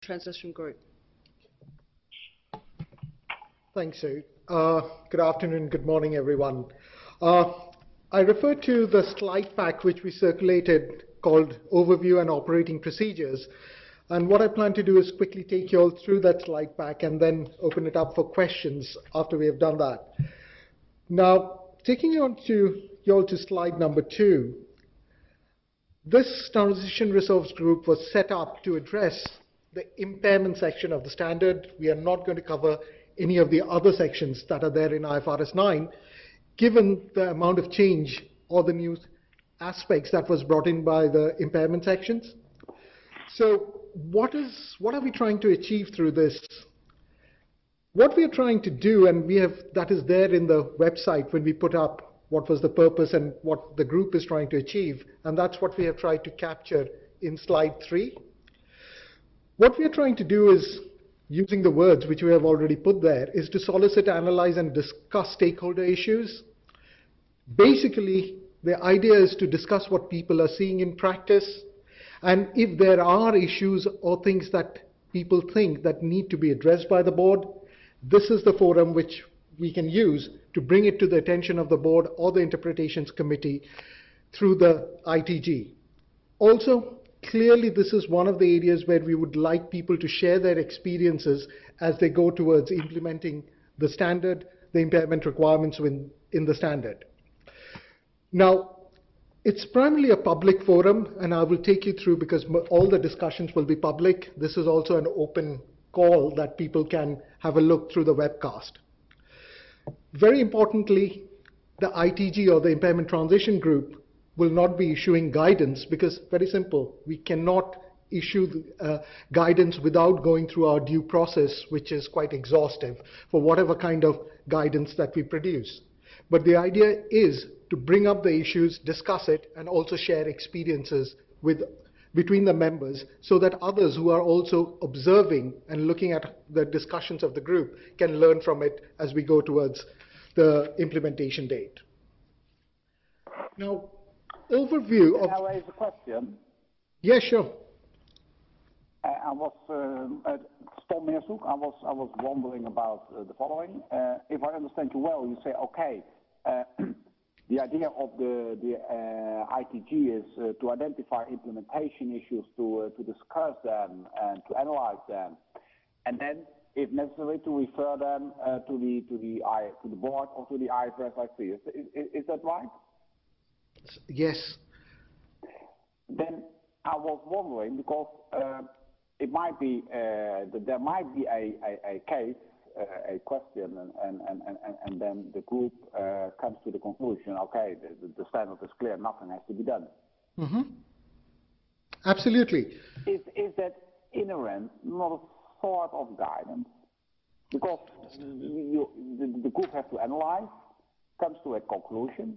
Transition Group. Thanks, Sue. Good afternoon, good morning, everyone. I refer to the slide pack which we circulated called Overview and Operating Procedures. And what I plan to do is quickly take you all through that slide pack and then open it up for questions after we have done that. Now, taking you all to slide number 2, this Transition Resource Group was set up to address the impairment section of the standard. We are not going to cover any of the other sections that are there in IFRS 9, given the amount of change or the new aspects that was brought in by the impairment sections. So what are we trying to achieve through this? What we are trying to do, and that is there in the website when we put up what was the purpose and what the group is trying to achieve, and that's what we have tried to capture in slide 3. What we are trying to do is, using the words which we have already put there, is to solicit, analyze, and discuss stakeholder issues. Basically, the idea is to discuss what people are seeing in practice, and if there are issues or things that people think that need to be addressed by the board, this is the forum which we can use to bring it to the attention of the board or the interpretations committee through the ITG. Also, clearly, this is one of the areas where we would like people to share their experiences as they go towards implementing the standard, the impairment requirements in the standard. Now, it's primarily a public forum, and I will take you through because all the discussions will be public. This is also an open call that people can have a look through the webcast. Very importantly, the ITG, or the Impairment Transition Group, will not be issuing guidance because, very simple, we cannot issue guidance without going through our due process, which is quite exhaustive for whatever kind of guidance that we produce. But the idea is to bring up the issues, discuss it, and also share experiences between the members so that others who are also observing and looking at the discussions of the group can learn from it as we go towards the implementation date. Now, overview of... Can I raise a question? Yeah, sure. I was Tom Meershoek. I was wondering about the following. If I understand you well, you say, okay, the idea of the ITG is to identify implementation issues, to discuss them and to analyze them, and then, if necessary, to refer them to the board or to the IFRS IC. Is that right? Yes. Then I was wondering, because it might be that there might be a case, a question, and then the group comes to the conclusion, okay, the standard is clear, nothing has to be done. Mm-hmm. Absolutely. Is that inherent, not a sort of guidance? Because the group has to analyze, comes to a conclusion.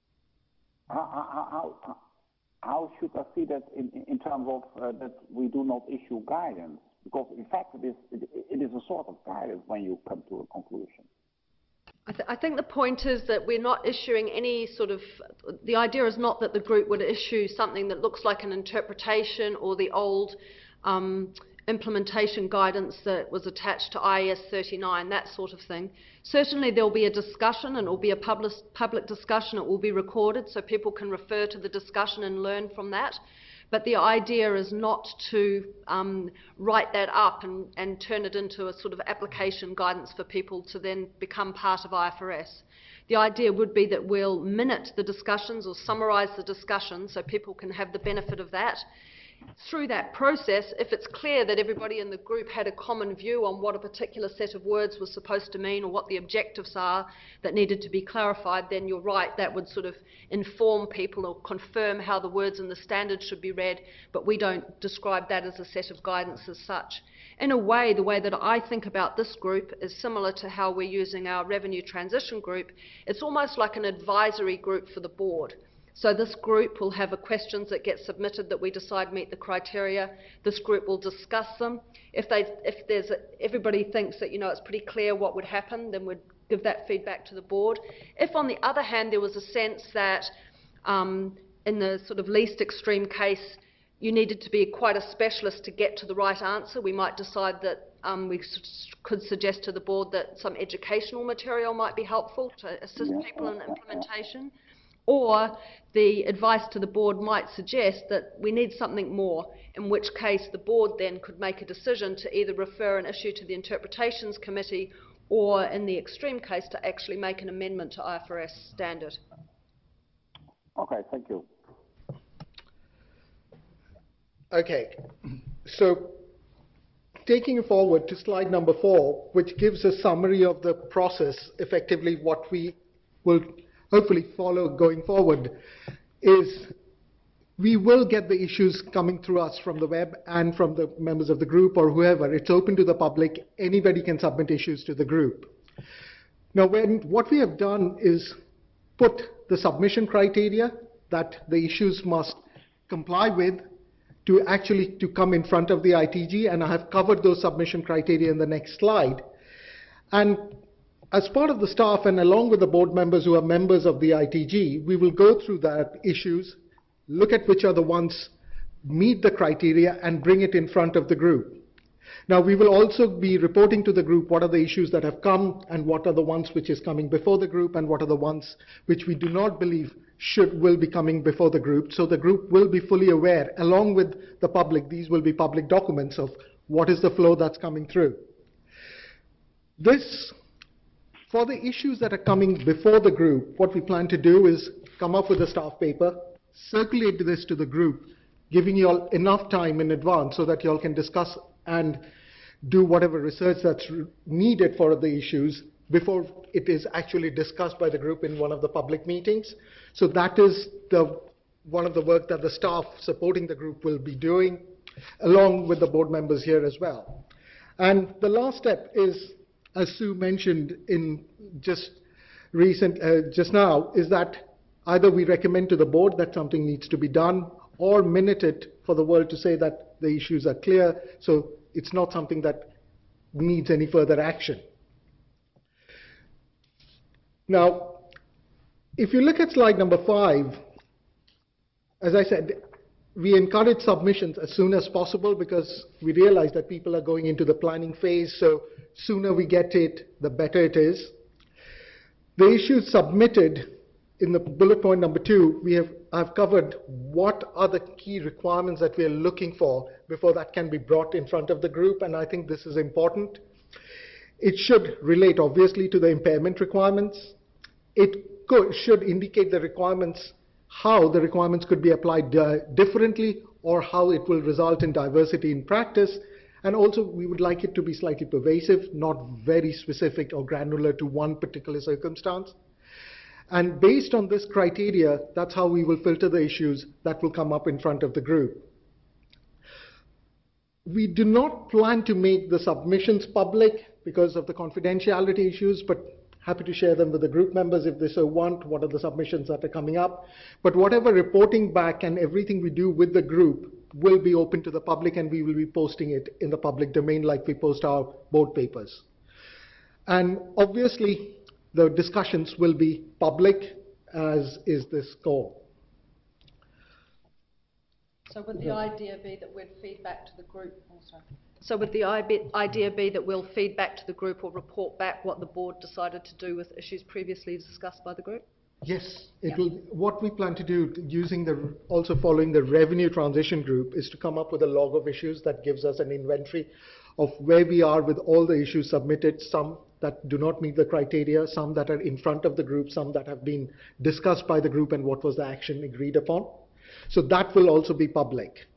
How should I see that in terms of that we do not issue guidance? Because in fact it is a sort of guidance when you come to a conclusion. I think the point is that we're not issuing any sort of... The idea is not that the group would issue something that looks like an interpretation or the old implementation guidance that was attached to IAS 39, that sort of thing. Certainly there will be a discussion, and it will be a public discussion. It will be recorded so people can refer to the discussion and learn from that. But the idea is not to write that up and turn it into a sort of application guidance for people to then become part of IFRS. The idea would be that we'll minute the discussions or summarise the discussion so people can have the benefit of that. Through that process, if it's clear that everybody in the group had a common view on what a particular set of words was supposed to mean or what the objectives are that needed to be clarified, then you're right, that would sort of inform people or confirm how the words in the standard should be read, but we don't describe that as a set of guidance as such. In a way, the way that I think about this group is similar to how we're using our Revenue Transition Group. It's almost like an advisory group for the board. So this group will have questions that get submitted that we decide meet the criteria. This group will discuss them. If everybody thinks that, it's pretty clear what would happen, then we'd give that feedback to the board. If, on the other hand, there was a sense that in the sort of least extreme case, you needed to be quite a specialist to get to the right answer. We might decide that we could suggest to the board that some educational material might be helpful to assist people in implementation. Or the advice to the board might suggest that we need something more, in which case the board then could make a decision to either refer an issue to the Interpretations Committee or, in the extreme case, to actually make an amendment to IFRS standard. Okay, thank you. Okay, so taking it forward to slide number 4, which gives a summary of the process, effectively what we will hopefully follow going forward, is we will get the issues coming through us from the web and from the members of the group or whoever. It's open to the public. Anybody can submit issues to the group. Now, what we have done is put the submission criteria that the issues must comply with to come in front of the ITG, and I have covered those submission criteria in the next slide. And as part of the staff and along with the board members who are members of the ITG, we will go through that issues, look at which are the ones meet the criteria and bring it in front of the group. Now, we will also be reporting to the group what are the issues that have come and what are the ones which is coming before the group and what are the ones which we do not believe will be coming before the group. So the group will be fully aware, along with the public, these will be public documents of what is the flow that's coming through. For the issues that are coming before the group, what we plan to do is come up with a staff paper, circulate this to the group, giving you all enough time in advance so that you all can discuss and do whatever research that's needed for the issues before it is actually discussed by the group in one of the public meetings. So that is one of the work that the staff supporting the group will be doing, along with the board members here as well. And the last step is, as Sue mentioned in just now, is that either we recommend to the board that something needs to be done or minute it for the world to say that the issues are clear, so it's not something that needs any further action. Now, if you look at slide number 5, as I said, we encourage submissions as soon as possible because we realize that people are going into the planning phase, so sooner we get it, the better it is. The issues submitted in the bullet point number 2, I've covered what are the key requirements that we are looking for before that can be brought in front of the group, and I think this is important. It should relate obviously to the impairment requirements. It should indicate the requirements, how the requirements could be applied differently or how it will result in diversity in practice. And also we would like it to be slightly pervasive, not very specific or granular to one particular circumstance. And based on this criteria, that's how we will filter the issues that will come up in front of the group. We do not plan to make the submissions public because of the confidentiality issues, but happy to share them with the group members if they so want, what are the submissions that are coming up. But whatever reporting back and everything we do with the group will be open to the public, and we will be posting it in the public domain like we post our board papers. And obviously, the discussions will be public, as is this goal. So would the idea be that we'd feed back to the group also? So would the idea be that we'll feed back to the group or report back what the board decided to do with issues previously discussed by the group? Yes, what we plan to do, also following the revenue transition group, is to come up with a log of issues that gives us an inventory of where we are with all the issues submitted, some that do not meet the criteria, some that are in front of the group, some that have been discussed by the group and what was the action agreed upon. So that will also be public.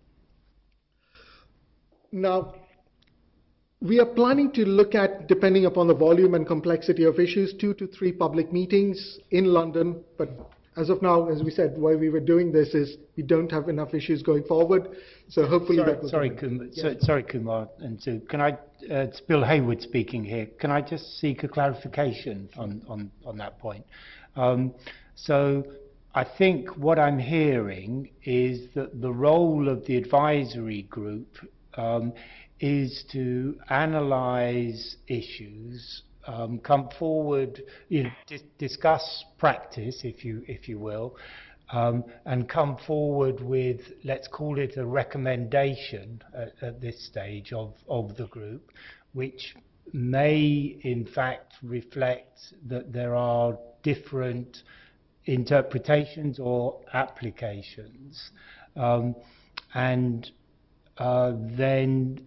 Now, we are planning to look at, depending upon the volume and complexity of issues, 2 to 3 public meetings in London. But as of now, as we said, why we were doing this is we don't have enough issues going forward. So hopefully sorry, Kumar and Sue. Can I? It's Bill Hayward speaking here. Can I just seek a clarification on that point? So I think what I'm hearing is that the role of the advisory group is to analyse issues, come forward, discuss practice, if you will, and come forward with, let's call it a recommendation at this stage of the group, which may in fact reflect that there are different interpretations or applications, and then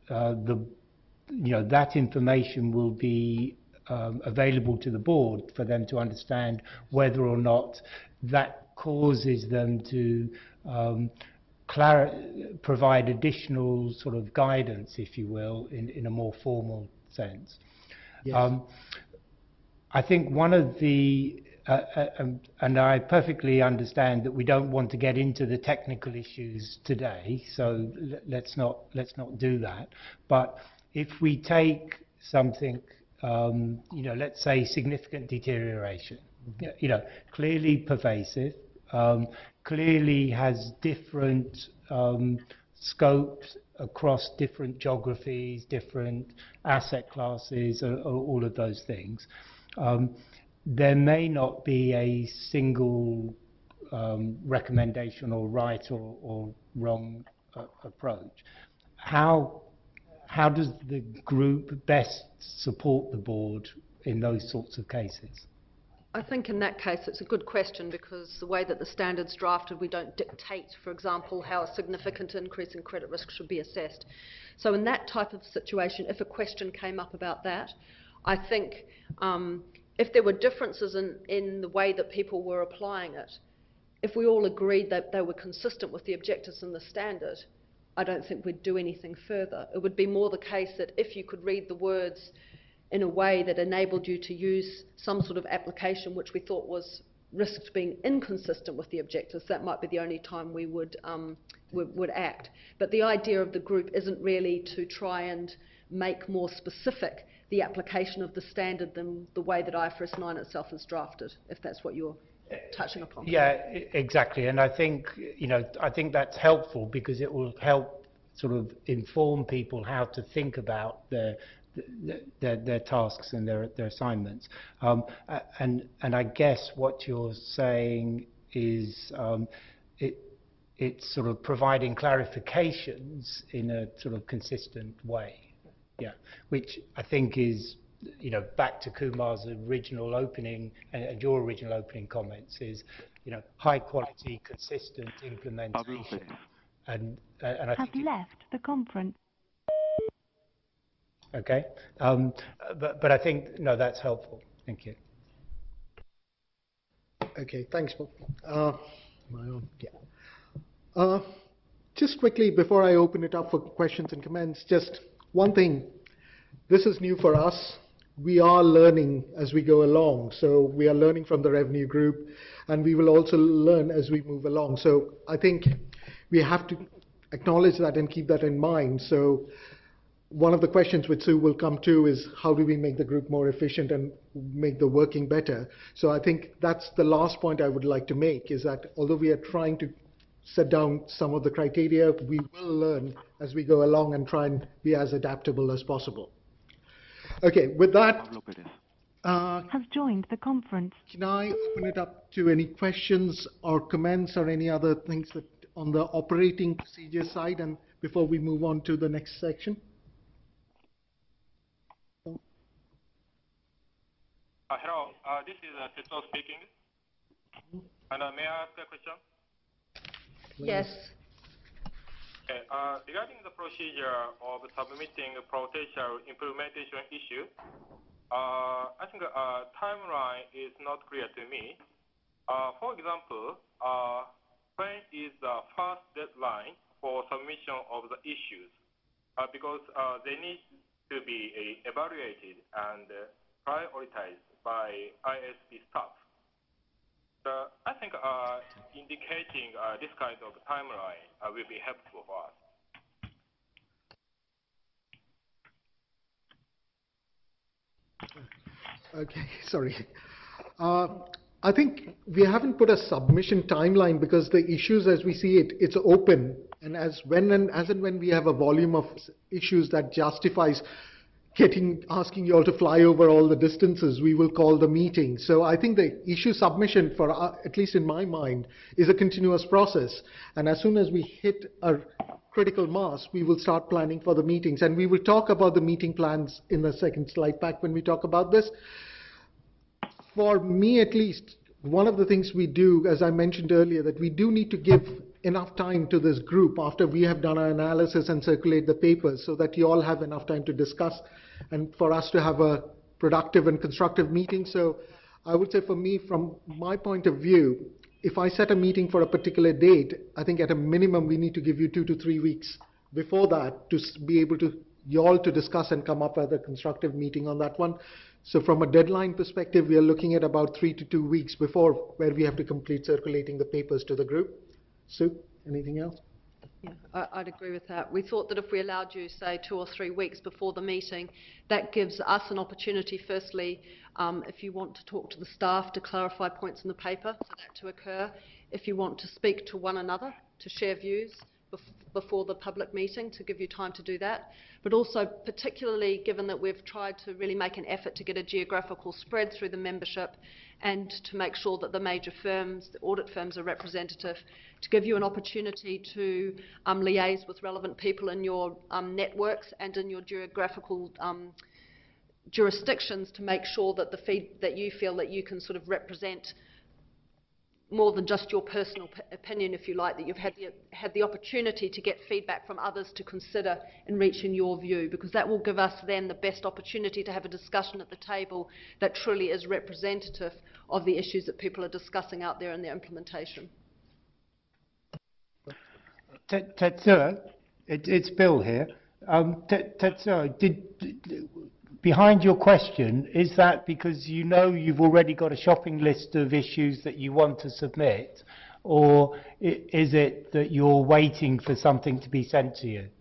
that information will be available to the board for them to understand whether or not that causes them to provide additional sort of guidance, if you will, in a more formal sense. Yes. I think one of the and I perfectly understand that we don't want to get into the technical issues today, so let's not do that. But if we take something, let's say significant deterioration, clearly pervasive, clearly has different scopes across different geographies, different asset classes, all of those things. There may not be a single recommendation or right or wrong approach. How does the group best support the board in those sorts of cases? I think in that case it's a good question, because the way that the standard's drafted, we don't dictate, for example, how a significant increase in credit risk should be assessed. So in that type of situation, if a question came up about that, I think if there were differences in the way that people were applying it, if we all agreed that they were consistent with the objectives in the standard, I don't think we'd do anything further. It would be more the case that if you could read the words in a way that enabled you to use some sort of application which we thought was risked being inconsistent with the objectives, that might be the only time we would act. But the idea of the group isn't really to try and make more specific the application of the standard than the way that IFRS 9 itself is drafted, if that's what you're touching upon. Yeah, exactly. And I think that's helpful, because it will help sort of inform people how to think about their tasks and their assignments. And I guess what you're saying is it's sort of providing clarifications in a sort of consistent way. Yeah, which I think is, back to Kumar's original opening and your original opening comments, is, high quality, consistent implementation. And I think have left the conference. Okay, but I think that's helpful. Thank you. Okay, thanks, Paul. Just quickly before I open it up for questions and comments, just one thing. This is new for us. We are learning as we go along. So we are learning from the revenue group, and we will also learn as we move along. So I think we have to acknowledge that and keep that in mind. So one of the questions which Sue will come to is, how do we make the group more efficient and make the working better? So I think that's the last point I would like to make, is that although we are trying to set down some of the criteria, we will learn as we go along and try and be as adaptable as possible. Okay, with that, has joined the conference. Can I open it up to any questions or comments or any other things that on the operating procedure side, and before we move on to the next section? Hello, this is Tetsuo speaking. And may I ask a question? Yes. Okay, regarding the procedure of submitting a potential implementation issue, I think timeline is not clear to me. For example, when is the first deadline for submission of the issues? Because they need to be evaluated and prioritized by ISP staff. I think indicating this kind of timeline will be helpful for us. Okay, sorry. I think we haven't put a submission timeline, because the issues as we see it, it's open, and as and when we have a volume of issues that justifies asking you all to fly over all the distances. We will call the meeting. So I think the issue submission, for at least in my mind, is a continuous process. And as soon as we hit a critical mass, we will start planning for the meetings. And we will talk about the meeting plans in the second slide pack when we talk about this. For me, at least, one of the things we do, as I mentioned earlier, that we do need to give enough time to this group after we have done our analysis and circulate the papers, so that you all have enough time to discuss and for us to have a productive and constructive meeting. So I would say, for me, from my point of view, if I set a meeting for a particular date, I think at a minimum we need to give you 2 to 3 weeks before that to be able to, you all to discuss and come up with a constructive meeting on that one. So from a deadline perspective, we are looking at about 3 to 2 weeks before, where we have to complete circulating the papers to the group. Sue, anything else? Yeah, I'd agree with that. We thought that if we allowed you, say, 2 or 3 weeks before the meeting, that gives us an opportunity, firstly, if you want to talk to the staff to clarify points in the paper, for that to occur. If you want to speak to one another, to share views before the public meeting, to give you time to do that. But also, particularly given that we've tried to really make an effort to get a geographical spread through the membership and to make sure that the major firms, the audit firms, are representative, to give you an opportunity to liaise with relevant people in your networks and in your geographical jurisdictions, to make sure that that you feel that you can sort of represent more than just your personal opinion, if you like, that you've had the opportunity to get feedback from others to consider in reaching your view, because that will give us then the best opportunity to have a discussion at the table that truly is representative of the issues that people are discussing out there in their implementation. Tetsuo, it's Bill here. Tetsuo, behind your question, is that because you know you've already got a shopping list of issues that you want to submit, or is it that you're waiting for something to be sent to you?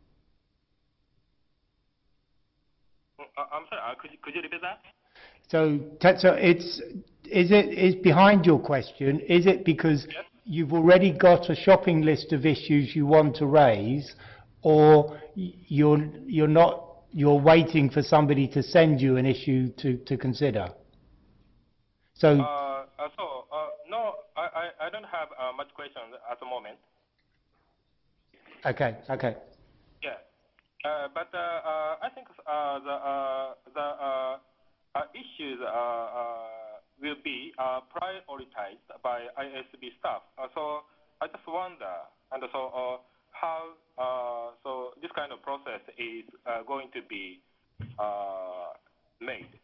I'm sorry, could you repeat that? So, Tetsuo, is behind your question, is it because Yes. you've already got a shopping list of issues you want to raise, or you're waiting for somebody to send you an issue to consider? So, no, I don't have much questions at the moment. okay. Yeah, but I think the issues will be prioritized by ISB staff. So I just wonder, and so how so this kind of process is going to be made.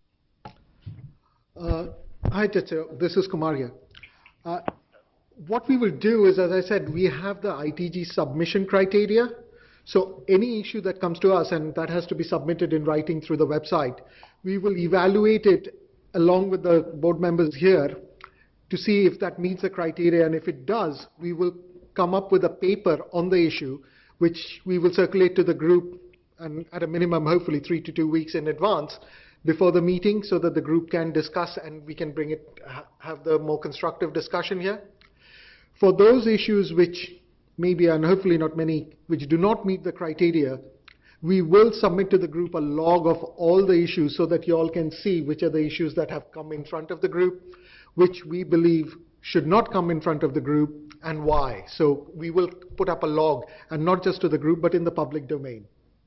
Hi, Tetsuo. This is Kumar here. What we will do is, as I said, we have the ITG submission criteria. So any issue that comes to us, and that has to be submitted in writing through the website, we will evaluate it along with the board members here to see if that meets the criteria. And if it does, we will come up with a paper on the issue, which we will circulate to the group, and at a minimum, hopefully 3 to 2 weeks in advance before the meeting, so that the group can discuss and we can bring it, have the more constructive discussion here. For those issues which maybe, and hopefully not many, which do not meet the criteria, we will submit to the group a log of all the issues so that you all can see which are the issues that have come in front of the group, which we believe should not come in front of the group, and why. So we will put up a log, and not just to the group, but in the public domain.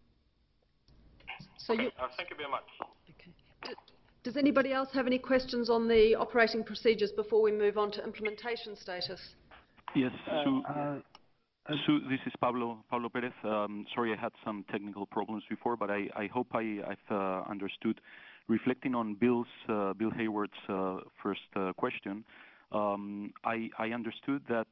So you, Thank you very much. okay. Does anybody else have any questions on the operating procedures before we move on to implementation status? Yes, Sue, this is Pablo Perez. Sorry, I had some technical problems before, but I hope I've understood. Reflecting on Bill Hayward's first question, I understood that,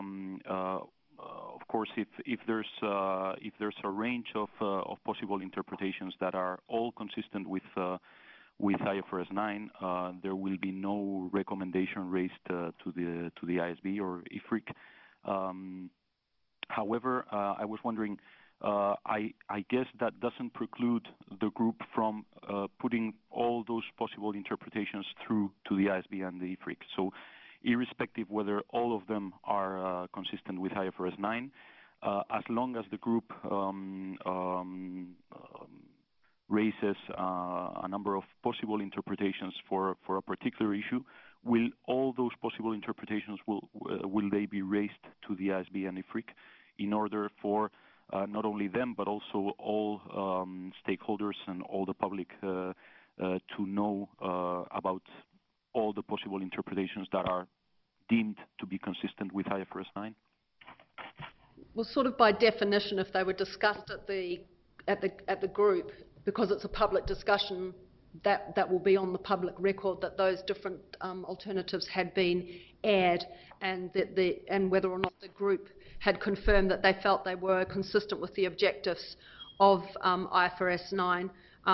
of course, if there's a range of possible interpretations that are all consistent with IFRS 9, there will be no recommendation raised to the ISB or IFRIC. However, I was wondering, I guess that doesn't preclude the group from putting all those possible interpretations through to the ISB and the IFRIC. So irrespective whether all of them are consistent with IFRS 9, as long as the group raises a number of possible interpretations for a particular issue, will all those possible interpretations will they be raised to the IASB and IFRIC in order for not only them but also all stakeholders and all the public to know about all the possible interpretations that are deemed to be consistent with IFRS 9? Well, sort of by definition, if they were discussed at the group, because it's a public discussion, that will be on the public record that those different alternatives had been aired, and whether or not the group had confirmed that they felt they were consistent with the objectives of IFRS 9.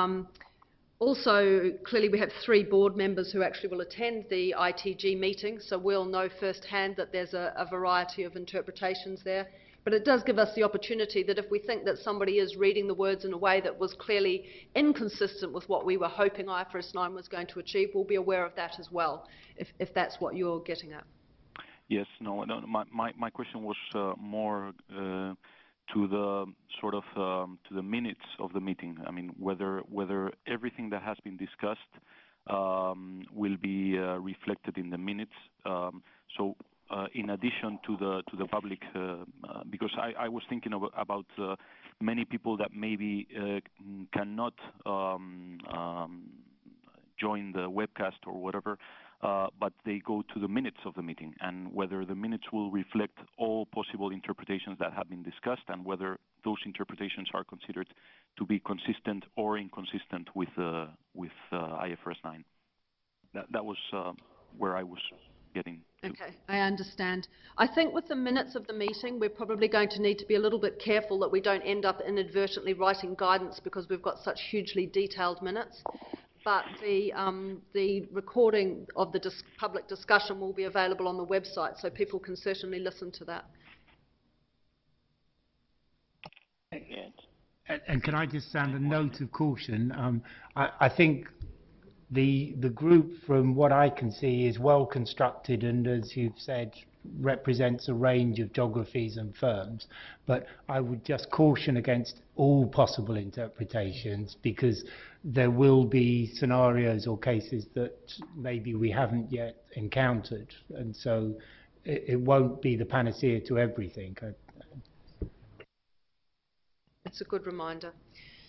Also, clearly we have 3 board members who actually will attend the ITG meeting, so we'll know firsthand that there's a variety of interpretations there. But it does give us the opportunity that if we think that somebody is reading the words in a way that was clearly inconsistent with what we were hoping IFRS 9 was going to achieve, we'll be aware of that as well, if that's what you're getting at. Yes, no, my question was more to the sort of to the minutes of the meeting. I mean, whether everything that has been discussed will be reflected in the minutes. In addition to the public, because I was thinking about many people that maybe cannot join the webcast or whatever, but they go to the minutes of the meeting, and whether the minutes will reflect all possible interpretations that have been discussed, and whether those interpretations are considered to be consistent or inconsistent with IFRS 9. That was where I was getting to. Okay, I understand. I think with the minutes of the meeting, we're probably going to need to be a little bit careful that we don't end up inadvertently writing guidance because we've got such hugely detailed minutes. But the recording of the public discussion will be available on the website, so people can certainly listen to that. And can I just sound a note of caution? I think the group, from what I can see, is well constructed and, as you've said, represents a range of geographies and firms. But I would just caution against all possible interpretations, because there will be scenarios or cases that maybe we haven't yet encountered, and so it won't be the panacea to everything. It's a good reminder.